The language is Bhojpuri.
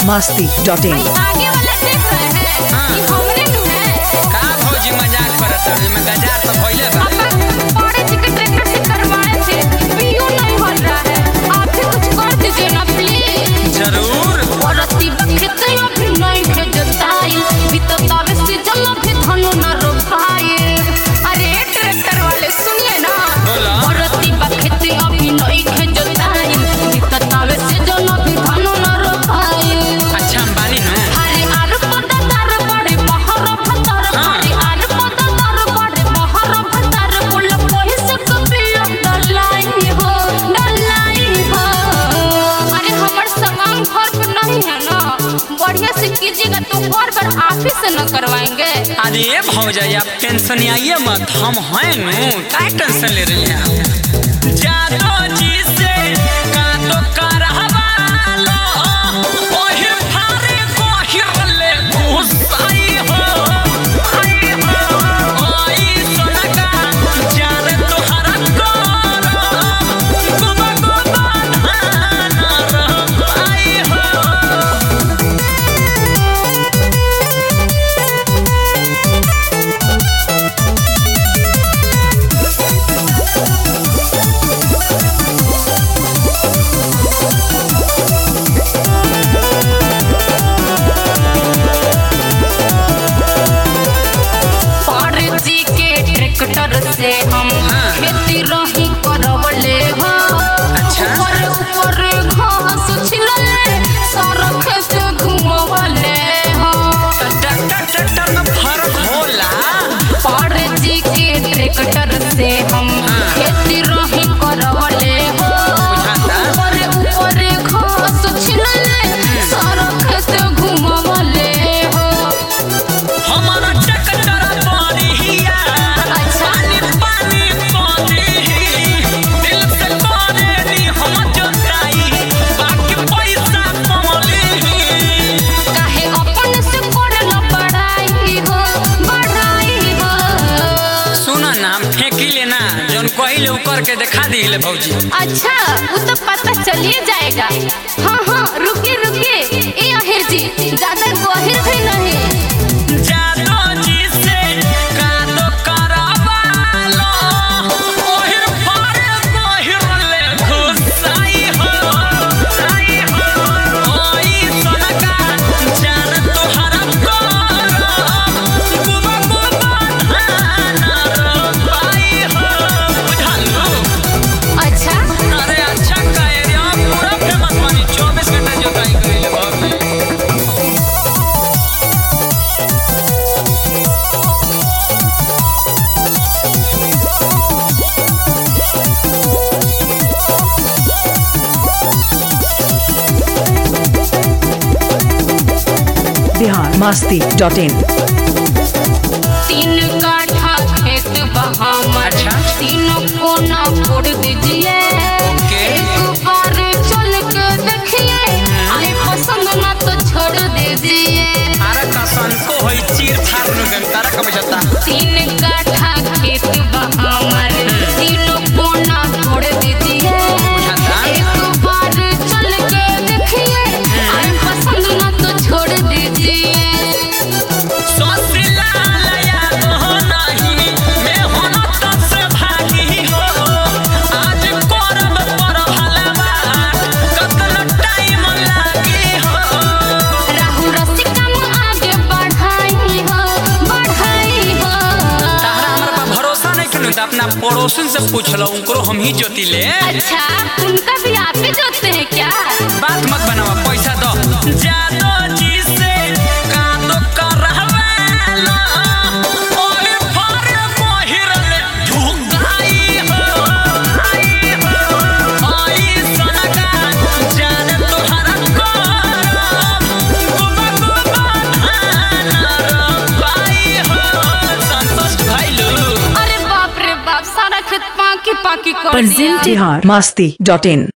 biharmasti.in आगे वाला देख रहे हैं कि हमने नु है का भौजी मजाक करत है में गजार तो भइले बा बड़े जी के ट्रैक्टर से करवाए थे पीयू नहीं हो रहा है आप भी कुछ कर दीजिए ना प्लीज। जरूर औरती बखते अभी नहीं खेजताई बीततावे से जल भी धनु न रोपाए। अरे ट्रैक्टर वाले सुनिए ना बोला। औरती बखते अभी नहीं खेजताई बीततावे से जल भी धनु न रोपाए। अच्छा अंबानी न हरे आर पदार बड़े महर भतर हरे आर पदार बड़े महर भतर पुल पोहिस कपिया डलाई हो। अरे हमर सामान घर पर नहीं है ना बढ़िया से कीजिएगा तो घर पर आप ही से न करवाएंगे। अरे ये भौजाई आप टेंशन आइए मत हम हैं नु काय टेंशन ले रही हैं जादो जी से का तो करहवा लो ओहि फारे कोहिर ले घुसाई हो ओई सोनका जान तोहरा करो गोबा गोबा धान आई हो पारे जी के ट्रैक्टर से हम खेती रही करवले हो। अच्छा। ऊपर घास छिलले सारा खेत घुमवले हो। ट्रैक्टर में फर्क होला पारे जी के ट्रैक्टर से हम खेती रही करवले हो। बुझाता। ऊपर घास छिलले सारा खेत घुमवले हो। हमारा ट्रैक्टर बढ़िया अच्छा। पानी पानी दिल से करे नी हम जोताई बाकी पैसा कमली काहे अपन से करला बढ़ाई हो। सुना ना हम फेंकी लेना जोन कहिले उ करके दिखा दिले भौजी अच्छा वो तो पता चलिए जाएगा। हाँ हाँ रुकिए रुकिए ए अहिर जी ज्यादा गहिर भी नहीं। जादो जी से का तो करवा लो ओहि फारे कोहिर ले घुसाई हो ओई सोनका जान तोहरा करो गोबा गोबा धान रोपाई हो बुझालो अच्छा अरे अच्छा का एरिया पूरा फेमस बनी 24 घंटा जोताई कइले बाबू biharmasti.in 3 काठा खेत बहामर अच्छा। तीनों कोना फोड़ दीजिए। ओके। एक बार चल के देखिए आए पसंद ना तो छोड़ दीजिए। अरे कसन को होई चीर फाड़ नु गंतारा का बजता 3 काठा खेत बहामर तीनों कोना फोड़ दीजिए। बुझाता। एक बार चल के देखिए आए पसंद ना तो छोड़ दीजिए। सोसिला लया तो नहीं मैं होना तब से भागी हो आज करब पर भलवा कतल टाइम लागी हो राहु रसिका आगे बढ़ाई हो। तारा हमरा पर भरोसा नहीं कनु त अपना पड़ोसन से पूछ लो उनको हम ही जोती ले अच्छा उनका भी आप ही जोते हैं क्या? बात मत बनावा पैसा दो जादो जी से का तो करहवा लो ओए फारे कोहिर ले झुकाई हो आई सोनका जान तोहरा करो गोबा गोबा धान रोपाई हो संतोष भइलू अरे बाप रे बाप सारा खेत पाकी पाकी कर दिया। biharmasti.in